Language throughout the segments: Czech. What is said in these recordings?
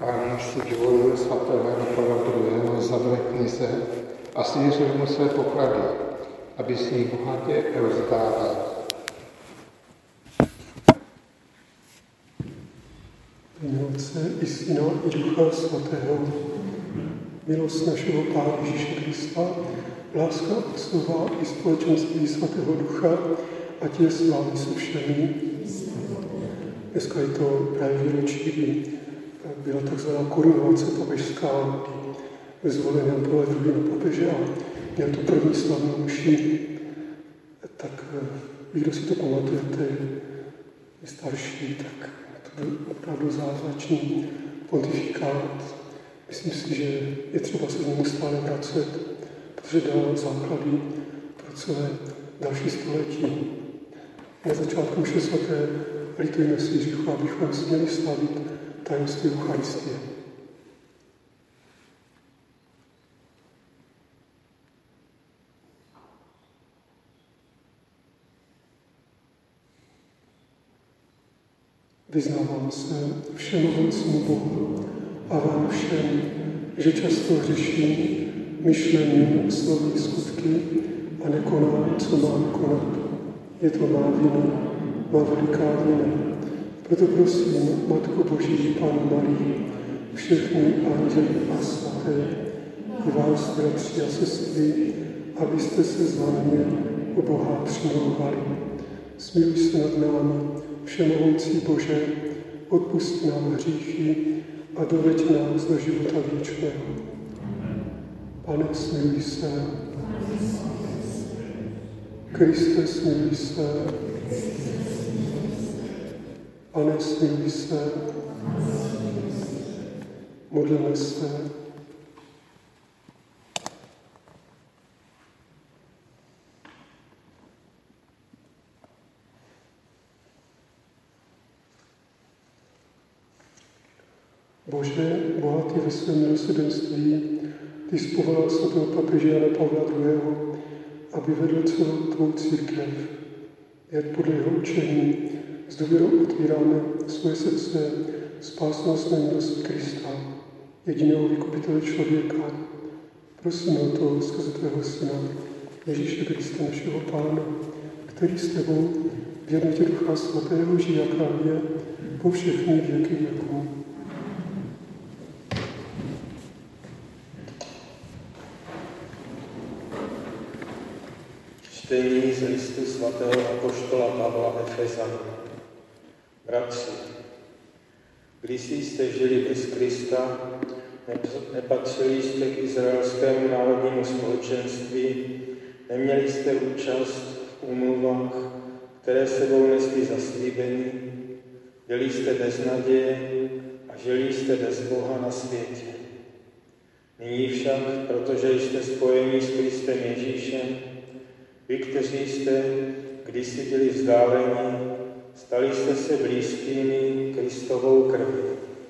Pán si vyvolil svatého Jana Pavla II. Zavře knize a svěřil mu své poklady, aby si jich bohatě rozdával. Jméno Otce i Syna i Ducha Svatého. Milost našeho Pána Ježíše Krista, láska Otcova i společenství Svatého Ducha, ať je s vámi se všemi. Dneska je to právě výročí, kdy byla takzvaná korunovace papežská, kdy zvolen Jan Pavel II. Na papeže a měl tu první slavnou mši. Tak kdo si to pamatujete, je starší, tak to byl opravdu zázračný pontifikát. Myslím si, že je třeba se k němu stále vracet, protože dal základy pro celé další století. Na začátku mše svaté litujeme si Jiříchu, abychom si měli slavit tajemství Eucharistie. Vyznávám se všemohoucímu Bohu a vám všem, že často hřeším myšlením, slovy, skutky a nekonám, co mám konat. Je to má vina, má veliká vina. Proto prosím, Matko Boží, Pannu Marii, všechny anděli a svaté, i vás, bratři a sestry, abyste se za mě u Boha přimlouvali. Smiluj se nad námi, všemohoucí Bože, odpusť nám hříchy a doveď nás do života věčného. Pane, smiluj se. Kriste, smiluj se. Pane, smiluj se. Modleme se. Bože, bohatý ve svém milosrdenství, ty jsi povolal svatého papeže Jana Pavla II., aby vedl celou tvou církev. Jak podle jeho učení s důvěrou otvíráme svoje srdce spásnostné milosti Krista, jediného vykupitele člověka. Prosím o to skrze tvého Syna, Ježíše Krista, našeho Pána, který s tebou v jednotě Ducha Svatého žije a kráľuje po všechny věky věků. Čtení z listu svatého apoštola Pavla Efezanům. Bratři, když jste žili bez Krista, nepatřili jste k izraelskému národnímu společenství, neměli jste účast v úmluvách, které sebou nesly zaslíbení, byli jste bez naděje a žili jste bez Boha na světě. Nyní však, protože jste spojeni s Kristem Ježíšem, vy, kteří jste kdysi byli vzdáleni, stali jste se blízkými Kristovou krví.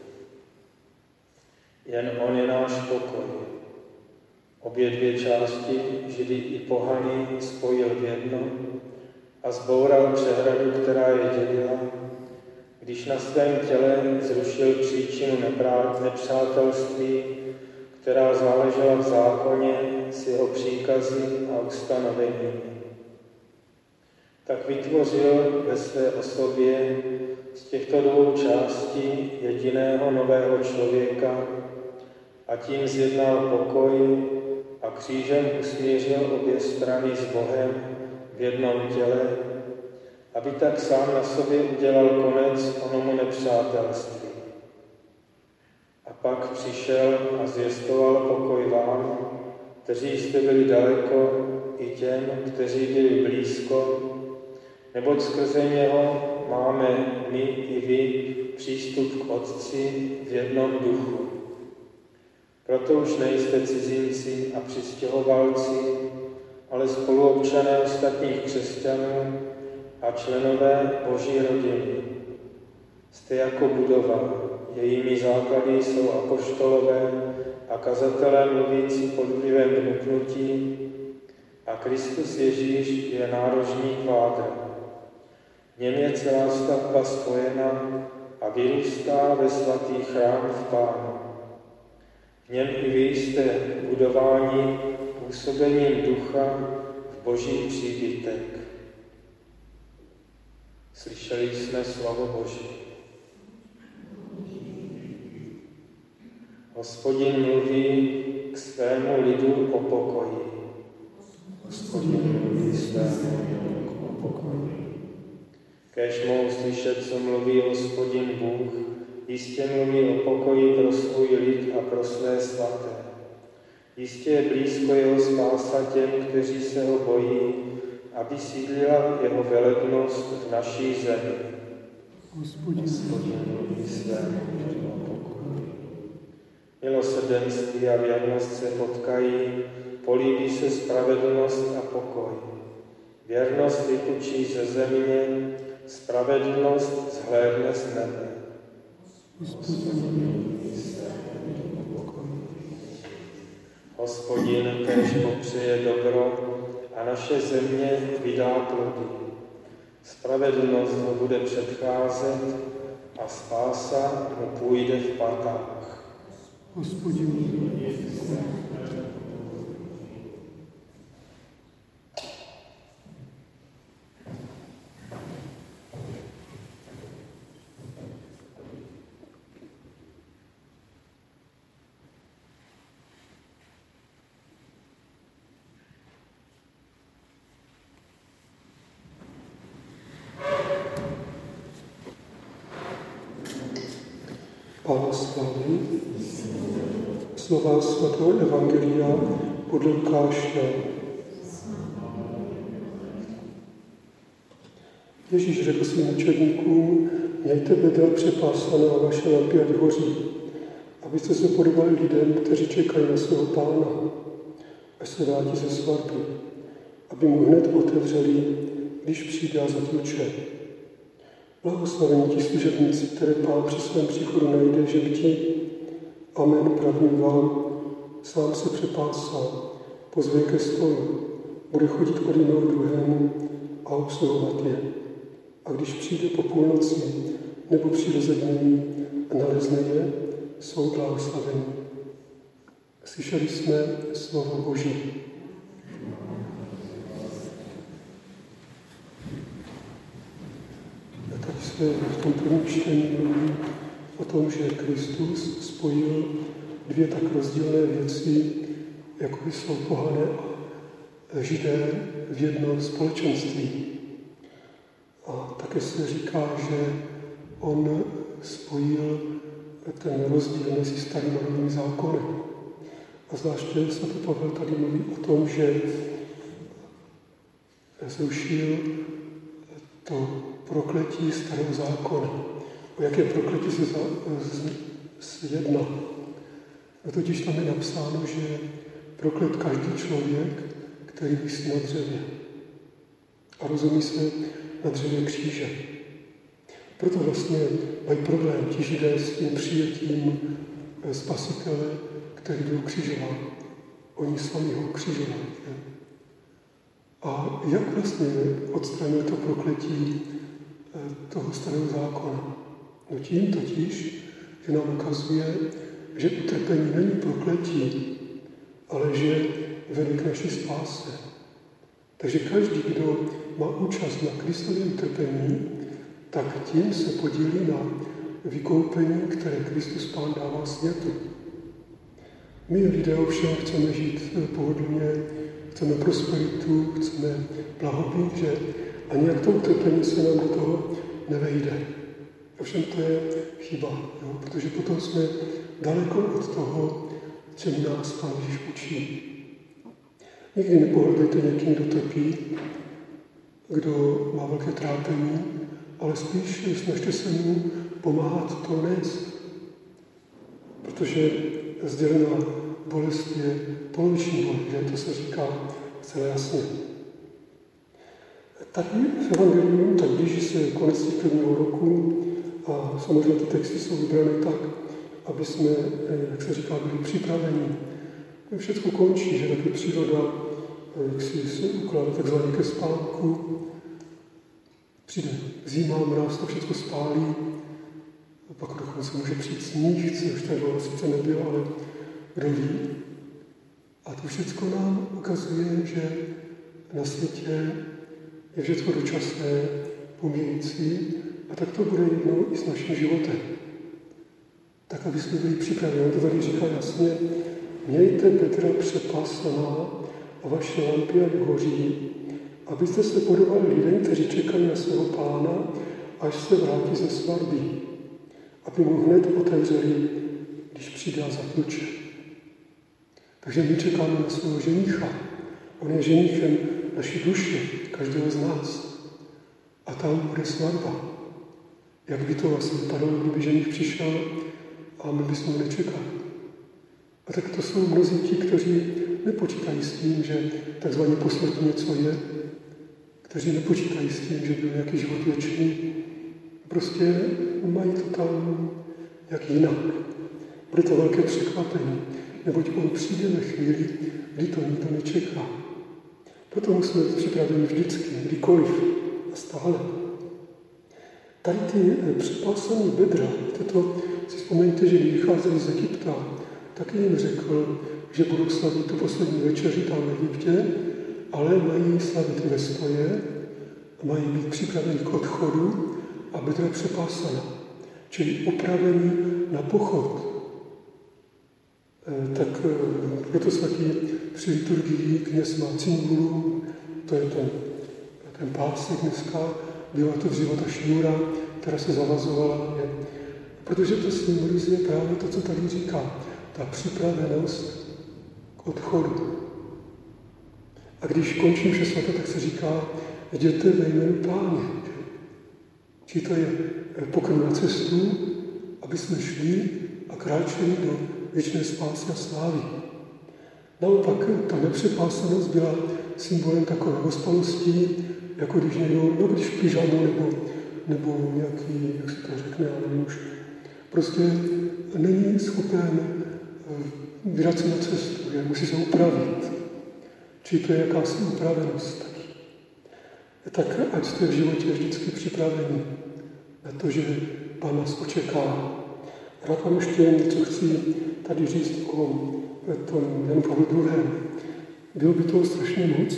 Jen on je náš pokoj. Obě dvě části, Židy i pohany, spojil v jedno a zboural přehradu, která je dělila, když na svém těle zrušil příčinu nepřátelství, která záležela v zákoně s jeho příkazy a ustanoveními. Tak vytvořil ve své osobě z těchto dvou částí jediného nového člověka a tím zjednal pokoj a křížem usmířil obě strany s Bohem v jednom těle, aby tak sám na sobě udělal konec onomu nepřátelství. A pak přišel a zvěstoval pokoj vám, kteří jste byli daleko, i těm, kteří byli blízko, neboť skrze něho máme my i vy přístup k Otci v jednom duchu. Proto už nejste cizinci a přistěhovalci, ale spoluobčané ostatních křesťanů a členové Boží rodiny. Jste jako budova, jejími základy jsou apoštolové a kazatelé mluvící pod vlivem vnuknutí a Kristus Ježíš je nárožní kvádr. V něm je celá stavba spojena a vyrůstá ve svatý chrám v Pánu. V něm i vy jste budováni působením ducha v Boží příbytek. Slyšeli jsme slovo Boží. Hospodin mluví k svému lidu o pokoji. Hospodin mluví svému lidu o pokoji. Kéž mohou slyšet, co mluví Hospodin Bůh, jistě mluví o pokoji pro svůj lid a pro své svaté. Jistě je blízko jeho spása těm, kteří se ho bojí, aby sídlila jeho velebnost v naší zemi. Hospodin mluví svému lidu o pokoji. Milosrdenství a věrnost se potkají, políbí se spravedlnost a pokoj. Věrnost vypučí ze země, spravedlnost zhlédne z nebe. Hospodin kéž popřeje dobro a naše země vydá plody. Spravedlnost mu bude předcházet a spása mu půjde v patách. Hospodin Pána slávy, slova svatého Evangelia podle Lukáše. Ježíš řekl svým učedníkům, mějte bedra přepásaná a vaše lampy ať hoří, abyste se podobali lidem, kteří čekají na svého Pána, až se vrátí ze svatby, aby mu hned otevřeli, když přijde a zatluče. Blahoslavení ti služebníci, které Pán při svém příchodu najde, že bdí. Amen, pravím vám, sám se přepásá, pozve ke stolu, bude chodit od jednoho druhému a obsluhovat je. A když přijde po půlnoci nebo při rozednění a nalezne je, jsou blahoslavení. Slyšeli jsme slovo Boží. Tady se v tom prvním čtení mluví o tom, že Kristus spojil dvě tak rozdílné věci, jako by jsou pohané a Židé v jednom společenství. A také se říká, že on spojil ten rozdíl mezi starým a novým zákonem. A zvláště svatý Pavel tady mluví o tom, že zrušil to prokletí starého zákona. O jaké prokletí se jedná? No totiž tam je napsáno, že proklet každý člověk, který visí na dřevě. A rozumí se na dřevě kříže. Proto vlastně mají problém ti Židé s tím přijetím spasitele, který byl ukřižován. Oni sami ho ukřižovali. A jak vlastně odstranil to prokletí toho starého zákona? No tím totiž, že nám ukazuje, že utrpení není prokletí, ale že vede k naší spáse. Takže každý, kdo má účast na Kristově utrpení, tak tím se podílí na vykoupení, které Kristus Pán dává světu. My lidé ovšem chceme žít pohodlně, chceme prosperitu, chceme blahobyt, že a nějak to utrpení se nám do toho nevejde. Ovšem to je chyba, jo? Protože potom jsme daleko od toho, čemu nás Pán Ježíš učí. Nikdy nepohrdejte někým, kdo trpí, kdo má velké trápení, ale spíš snažte se mu pomáhat to nést. Protože sdělená bolest je poloviční bolest, že to se říká zcela jasně. Tady v Evangeliu tak blíží se konec prvního roku a samozřejmě ty texty jsou vybrané tak, aby jsme, jak se říká, byli připraveni. Všechno končí, že taky příroda, jak si se ukládá takzvaně ke spánku, přijde zima, mráz, to všechno spálí A pak dokonce může přijít sníh, což tak dlouho sice nebylo, ale kdo ví. A to všechno nám ukazuje, že na světě je všechno dočasné, pomíjící, a tak to bude jednou i s naším životem. Tak, aby jsme byli připraveni. On to tady říká jasně, mějte bedra přepásaná a vaše lampy ať hoří, abyste se podobali lidem, kteří čekají na svého Pána, až se vrátí ze svatby, aby mu hned otevřeli, když přijde a zatluče. Takže my čekáme na svého ženicha. On je ženichem naší duše, každého z nás. A tam bude svatba. Jak by to vlastně vypadalo, kdyby ženich přišel a my bychom ho nečekali. A tak to jsou mnozí ti, kteří nepočítají s tím, že takzvaně po smrti něco je, kteří nepočítají s tím, že byl nějaký život věčný. Prostě mají to tam jak jinak. Bude to velké překvapení, neboť on přijde ve chvíli, kdy to nikdo nečeká. Proto musíme být připraveni vždycky, kdykoliv a stále. Tady ty přepásané bedra, to si vzpomeňte, že když vycházeli z Egypta, taky jim řekl, že budou slavit tu poslední večeři tam v Egyptě, ale mají slavit ve stoje, mají být připraveni k odchodu a bedra přepásaná, čili opravení na pochod. Tak proto svatý při liturgii kněz má cingulu, to je ten pásek dneska, byla to dříve ta šňůra, která se zavazovala, protože to symbolizuje právě to, co tady říká, ta připravenost k odchodu. A když končí mše svatá, tak se říká, jděte ve jménu Páně. Čili to je pokrm na cestu, aby jsme šli a kráčeli do věčné spásy a slávy. Naopak ta nepřepásanost byla symbolem takové ospalosti, jako když někdo, když v pyžamu nebo nějaký, jak se to řekne, já nevím už, prostě není schopen vydat se na cestu, že musí se upravit. Čili to je jakási upravenost taky. Tak ať jste v životě vždycky připraveni na to, že Pán nás očekává. Rád vám ještě něco chci tady říct o tom Janu Pavlu II. Bylo by toho strašně moc.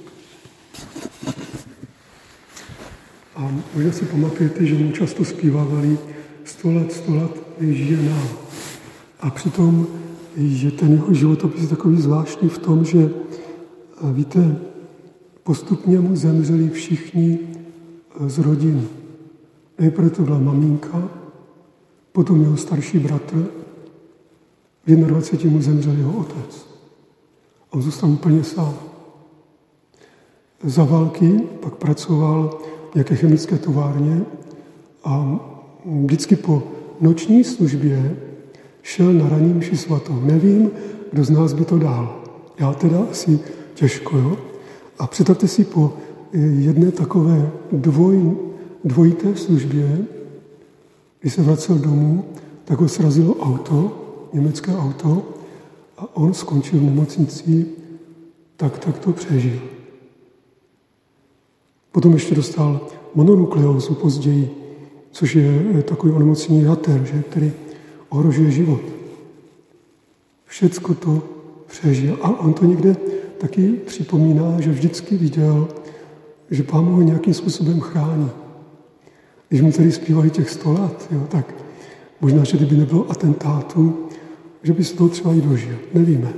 A možná si pamatujete, že mu často zpívávali 100 let žije nám. A přitom, že ten jeho životopis je takový zvláštní v tom, že víte, postupně mu zemřeli všichni z rodiny. Nejprve to byla maminka, potom jeho starší bratr, v 21 mu zemřel jeho otec. On zůstal úplně sám. Za války pak pracoval v nějaké chemické továrně a vždycky po noční službě šel na ranní mši svatou. Nevím, kdo z nás by to dal. Já teda asi těžko, jo? A představte si po jedné takové dvojité službě, když se vracel domů, tak ho srazilo auto, německé auto, a on skončil v nemocnici, tak to přežil. Potom ještě dostal mononukleózu později, což je takový onemocnění jater, že, který ohrožuje život. Všecko to přežil. A on to někde taky připomíná, že vždycky viděl, že Pán ho nějakým způsobem chrání. Když mu tady zpívali těch 100 let, jo, tak možná, že kdyby nebylo atentátu, že by se toho třeba i dožil. Nevíme.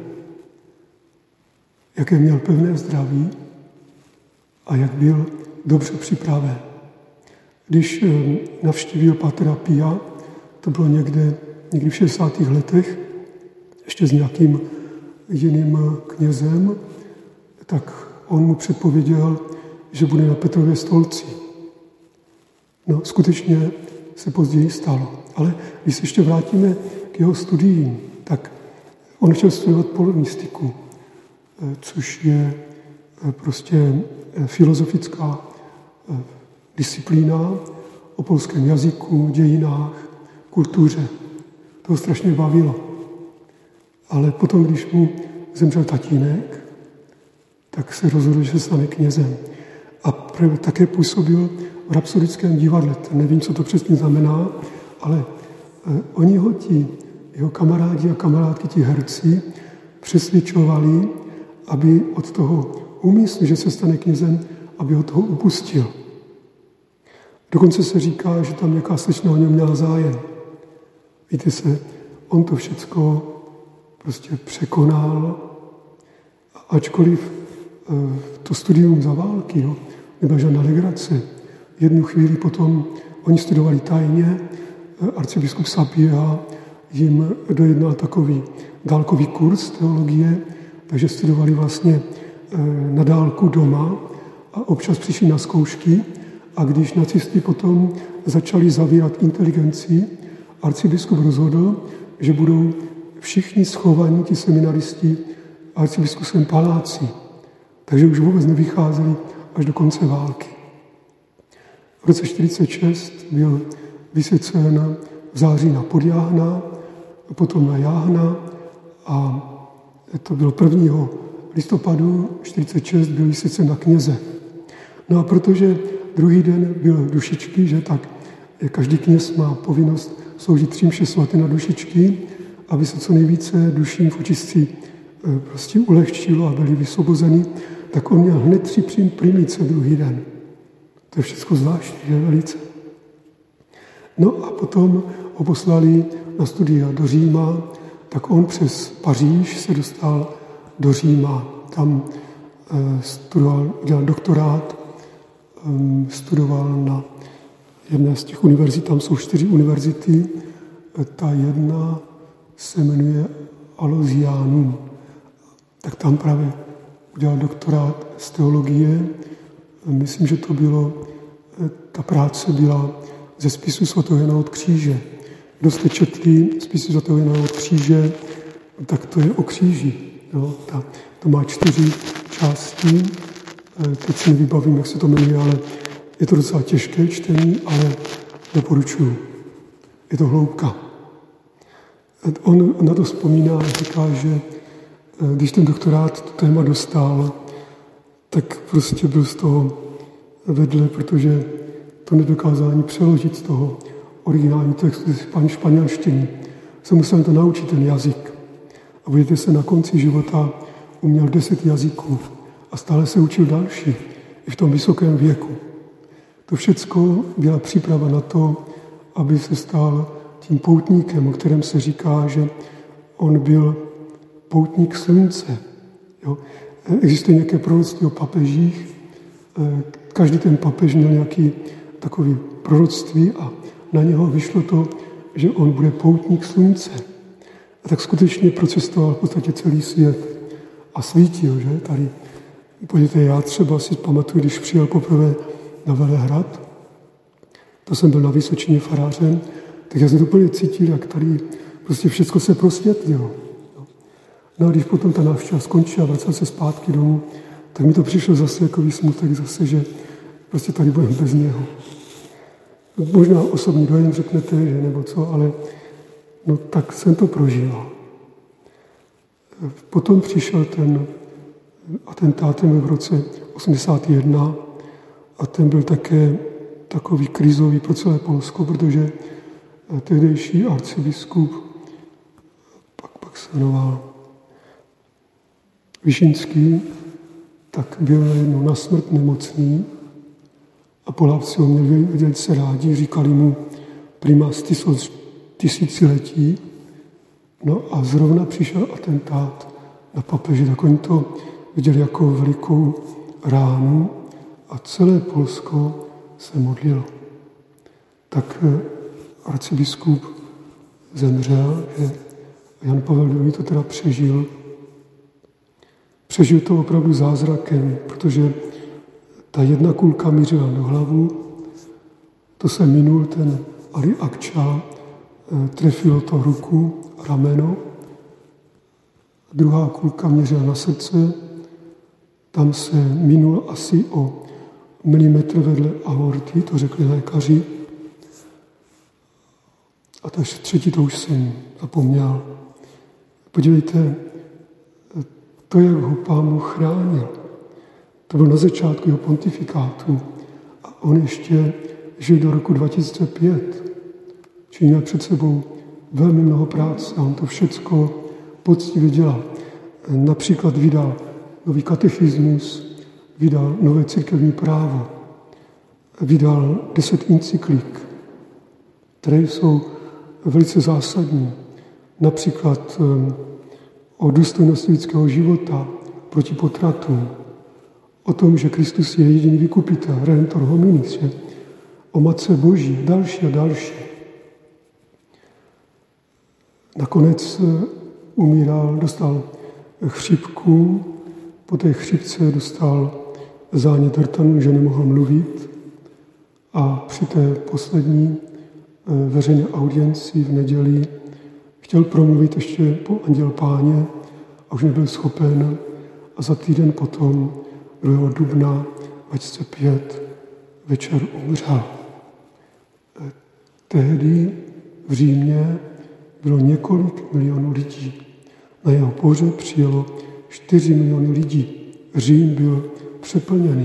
Jaké měl pevné zdraví a jak byl dobře připraven. Když navštívil Pátra Pia, to bylo někdy v 60. letech, ještě s nějakým jiným knězem, tak on mu předpověděl, že bude na Petrově stolci. No, skutečně se později stalo. Ale když se ještě vrátíme k jeho studiím, tak on chtěl studovat polonistiku, což je prostě filozofická disciplína o polském jazyku, dějinách, kultuře. To ho strašně bavilo. Ale potom, když mu zemřel tatínek, tak se rozhodl, že se stane knězem. A také působil v Rapsodickém divadle. Nevím, co to přesně znamená, ale Oni ho jeho kamarádi a kamarádky, ti herci, přesvědčovali, aby od toho úmyslu, že se stane knězem, aby ho toho upustil. Dokonce se říká, že tam nějaká slečna o něm měla zájem. Víte se, on to všecko prostě překonal, ačkoliv to studium za války, nebyla žádná legrace. Jednu chvíli potom oni studovali tajně, arcibiskup Sapieha jim dojednal takový dálkový kurz teologie, takže studovali vlastně na dálku doma a občas přišli na zkoušky a když nacisti potom začali zavírat inteligenci, arcibiskup rozhodl, že budou všichni schovaní, ti seminaristi, v arcibiskupském paláci. Takže už vůbec nevycházeli až do konce války. V roce 1946 byl vysvěcen v září na Podjáhna, potom na Jáhna a to bylo 1. listopadu 1946 byl vysvěcen na kněze. No a protože druhý den byl dušičky, že tak každý kněz má povinnost sloužit 3 mše svaté na dušičky, aby se co nejvíce duším v očistci prostě ulehčilo a byli vysvobozeni, tak on měl hned 3 primice druhý den. To je všechno zvláštní, že velice. No a potom ho poslali na studia do Říma, tak on přes Paříž se dostal do Říma. Tam studoval, dělal doktorát, studoval na jedné z těch univerzit, tam jsou 4 univerzity, ta jedna se jmenuje Alozianum. Tak tam právě udělal doktorát z teologie. Myslím, že to bylo, ta práce byla ze spisu svatého Jana od kříže. Kdo jste četli spisy svatého Jana od kříže, tak to je o kříži. Jo? To má 4 části, teď si nevybavím, jak se to jmenuje, ale je to docela těžké čtení, ale doporučuji. Je to hloubka. On na to vzpomíná a říká, že když ten doktorát to téma dostal, tak prostě byl z toho vedle, protože to nedokázal ani přeložit z toho originální textu z španělštiny. Se musel to naučit, ten jazyk. A budete se na konci života uměl 10 jazyků a stále se učil další, i v tom vysokém věku. To všecko byla příprava na to, aby se stal tím poutníkem, o kterém se říká, že on byl poutník slunce. Jo. Existuje nějaké proroctví o papežích. Každý ten papež měl nějaký takový proroctví a na něho vyšlo to, že on bude poutník slunce. A tak skutečně procestoval v podstatě celý svět a svítil, že? Tady, podívejte, já třeba si pamatuju, když přijel poprvé na Velehrad, to jsem byl na Vysočině farářem, tak já jsem to úplně cítil, jak tady prostě všechno se prosvětlilo. No a když potom ta návštěva skončila a vracel se zpátky domů, tak mi to přišlo zase jako smutek zase, že prostě tady budeme bez něho. Možná osobní dojem řeknete, že nebo co, ale no tak jsem to prožíval. Potom přišel ten atentát v roce 81 a ten byl také takový krizový pro celé Polsko, protože tehdejší arcibiskup, pak se jmenoval Vyšinský, tak byl jednou na smrt nemocný a Poláci ho měli velice rádi, říkali mu primas tisíciletí. No a zrovna přišel atentát na papeže, tak oni to viděli jako velikou ránu a celé Polsko se modlilo. Tak arcibiskup zemřel, že Jan Pavel II. To teda přežil. Přežil to opravdu zázrakem, protože ta jedna kulka mířila do hlavu, to se minul ten Ali Akča, trefilo to ruku, rameno, druhá kulka mířila na srdce, tam se minul asi o milimetr vedle aorty, to řekli lékaři, a ta třetí to už jsem zapomněl. Podívejte, to, jak ho Pán Bůh chránil, to bylo na začátku jeho pontifikátu a on ještě žil do roku 2005, či měl před sebou velmi mnoho práce a on to všecko poctivě dělal. Například vydal nový katechismus, vydal nové církevní právo, vydal 10 encyklik, které jsou velice zásadní. Například o důstojnosti lidského života proti potratům, o tom, že Kristus je jediný vykupitel, redentor hominis, o Matce Boží, další a další. Nakonec umíral, dostal chřipku, po té chřipce dostal zánět rtanu, že nemohl mluvit a při té poslední veřejné audienci v neděli chtěl promluvit ještě po Anděl Páně a už nebyl schopen a za týden potom 2. dubna 2005 večer umřel. Tehdy v Římě bylo několik milionů lidí. Na jeho pohřeb přijelo 4 miliony lidí. Řím byl přeplněný.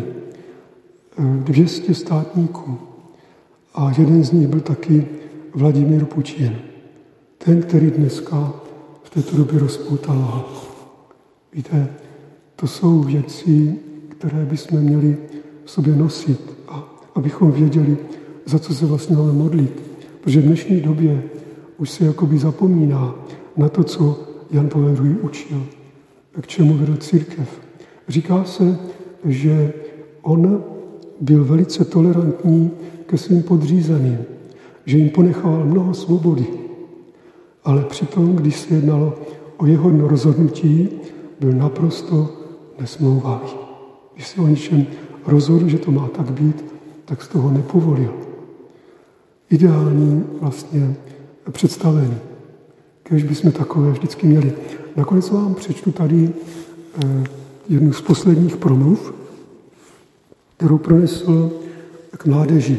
200 státníků. A jeden z nich byl taky Vladimír Putin. Ten, který dneska v této době rozpoutal válku. Víte, to jsou věci, které bychom měli v sobě nosit a abychom věděli, za co se vlastně máme modlit. Protože v dnešní době už se jakoby zapomíná na to, co Jan Pavel II. Učil, k čemu vedl církev. Říká se, že on byl velice tolerantní ke svým podřízeným, že jim ponechával mnoho svobody, ale přitom, když se jednalo o jeho rozhodnutí, byl naprosto nesmlouvavý. Když se o něčem rozhodl, že to má tak být, tak z toho nepovolil. Ideální vlastně představení. Kéž bychom takové vždycky měli. Nakonec vám přečtu tady jednu z posledních promluv, kterou pronesl k mládeži.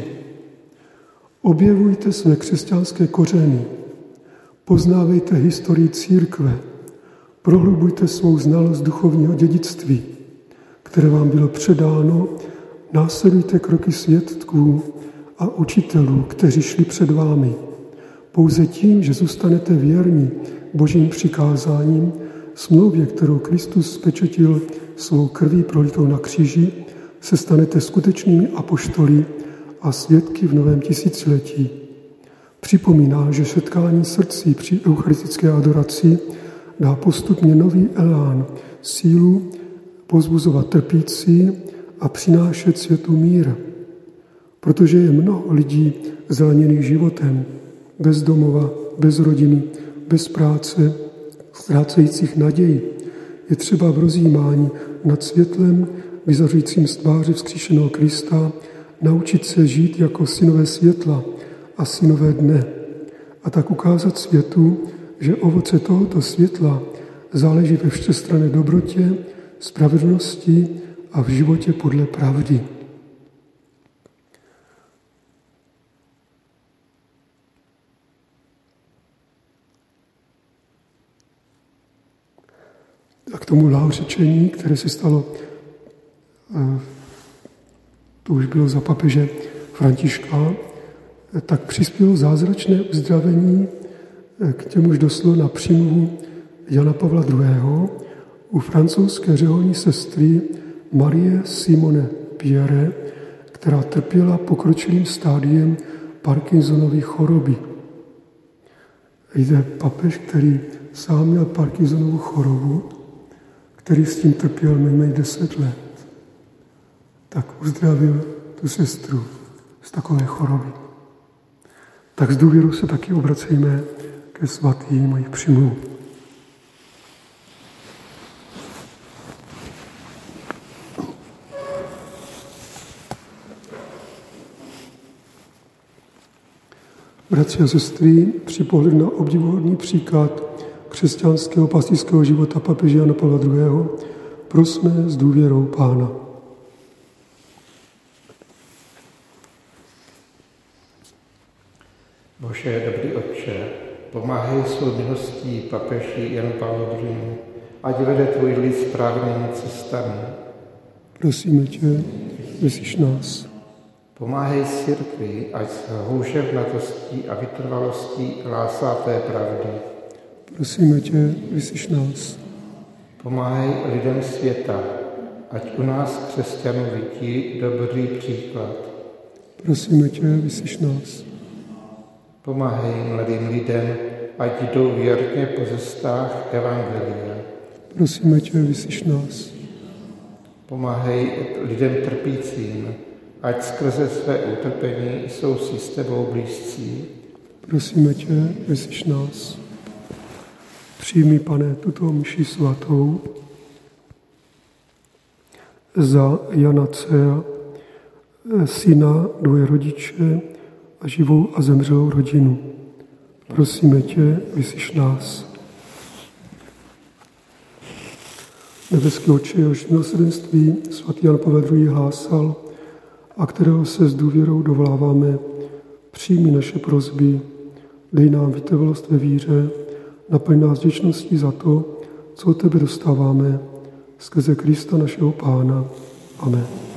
Objevujte své křesťanské kořeny, poznávejte historii církve, prohlubujte svou znalost duchovního dědictví, které vám bylo předáno, následujte kroky svědků a učitelů, kteří šli před vámi. Pouze tím, že zůstanete věrní Božím přikázáním, smlouvě, kterou Kristus spečetil svou krví prolitou na kříži, se stanete skutečnými apoštoly a svědky v novém tisíciletí. Připomíná, že setkání srdcí při eucharistické adoraci dá postupně nový elán, sílu povzbuzovat trpící a přinášet světu mír. Protože je mnoho lidí zraněných životem, bez domova, bez rodiny, bez práce, ztrácejících naději. Je třeba v rozjímání nad světlem, vyzařujícím z tváře vzkříšeného Krista, naučit se žít jako synové světla a synové dne. A tak ukázat světu, že ovoce tohoto světla záleží ve všestranné dobrotě, spravedlnosti a v životě podle pravdy. A k tomu blahorečení, které se stalo, to už bylo za papeže Františka, tak přispělo zázračné uzdravení, k němuž došlo na přímluvu Jana Pavla II. U francouzské řeholní sestry Marie Simone Pierre, která trpěla pokročilým stádiem Parkinsonovy choroby. Jde papež, který sám měl Parkinsonovu chorobu, který s tím trpěl nejméně 10 let, tak uzdravil tu sestru z takové choroby. Tak s důvěrou se taky obracejme ke svatým a jejich přímluv. Bratři a sestry, při pohledu na obdivuhodný příklad křesťanského pastýřského života papeže Jana Pavla II. Prosme s důvěrou Pána. Bože, dobrý Otče, pomáhej svou milostí papeži Janu Pavlu II. Ať vede tvůj lid správnými cestami. Prosíme tě, vyslyš nás. Pomáhej církvi, ať s houževnatostí a vytrvalostí hlásá té pravdy. Prosíme tě, vyslyš nás. Pomáhej lidem světa, ať u nás křesťanů vidí dobrý příklad. Prosíme tě, vyslyš nás. Pomáhej mladým lidem, ať jdou věrně po cestách evangelia. Prosíme tě, vyslyš nás. Pomáhej lidem trpícím, ať skrze své utrpení jsou si s tebou blízcí. Prosíme tě, vyslyš nás. Přijmi, Pane, tuto mši svatou za Jana Cea, syna, dvoje rodiče a živou a zemřelou rodinu. Prosíme tě, vyslyš nás. Nebeský Otče, jehož milosrdenství svatý Jan Pavel II. Hlásal a kterého se s důvěrou dovoláváme, přijmi naše prosby, dej nám vytrvalost ve víře, naplň nás vděčností za to, co od tebe dostáváme, skrze Krista našeho Pána. Amen.